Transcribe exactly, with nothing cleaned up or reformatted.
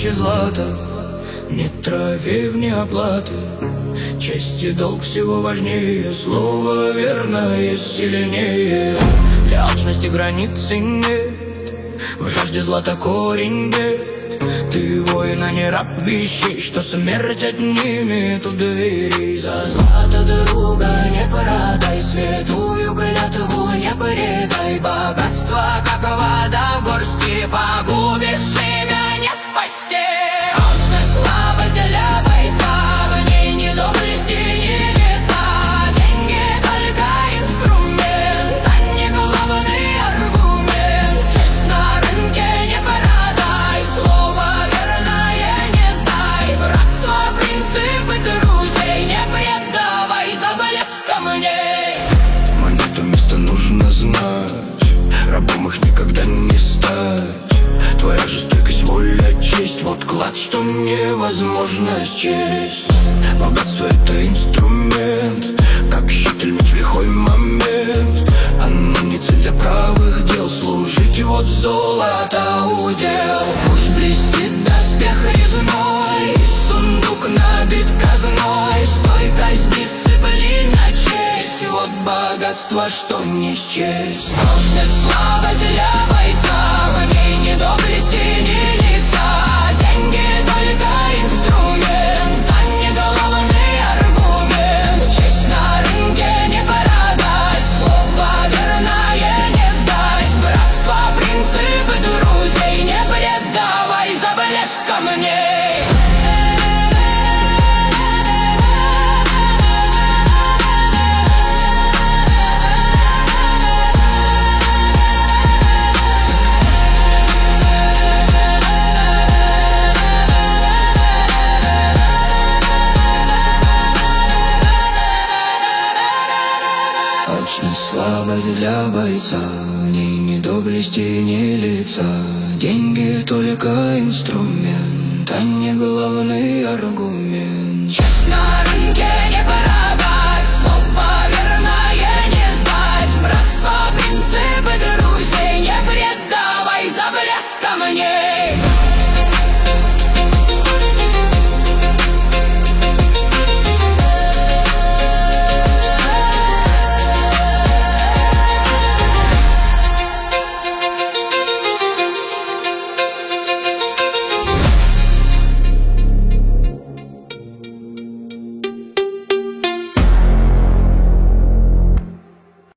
чаще злата. Нет трофеев, ни оплаты. Честь и долг всего важнее. Слово верное сильнее. Для алчности границы нет. В жажде злата корень бед. Ты воин, а не раб вещей, что смерть отнимет у дверей. За злато друга не продай, святую клятву не предай. Богатство, как вода в горсти, погубишь имя не спасти. Алчность, слабость для бойца, в ней ни доблести, ни лица. Деньги только инструмент, а не главный аргумент. Честь на рынке не продай, слово верное не сдай. Братство, принципы друзей не предавай за блеск камней. Монету место нужно знать, рабом их никогда не стать. Твоя же стойкость, воля, честь, вот клад, что невозможно счесть. Богатство — это инструмент, как щит или меч в лихой момент. Оно не цель для правых дел, служить вот золото удел. Пусть блестит доспех резной, и сундук набит казной. Стойкость, дисциплина, честь, вот богатство, что не счесть. Алчность, слабость для бойца, в ней ни доблести, ни лица. Деньги только инструмент, а не главный аргумент. Честь на рынке не продать, слово верное не сдать. Братство, принципы друзей не предавай за блеск камней. Алчность, слабость для бойца, в ней ни доблести, ни лица. Деньги только инструмент, а не главный аргумент.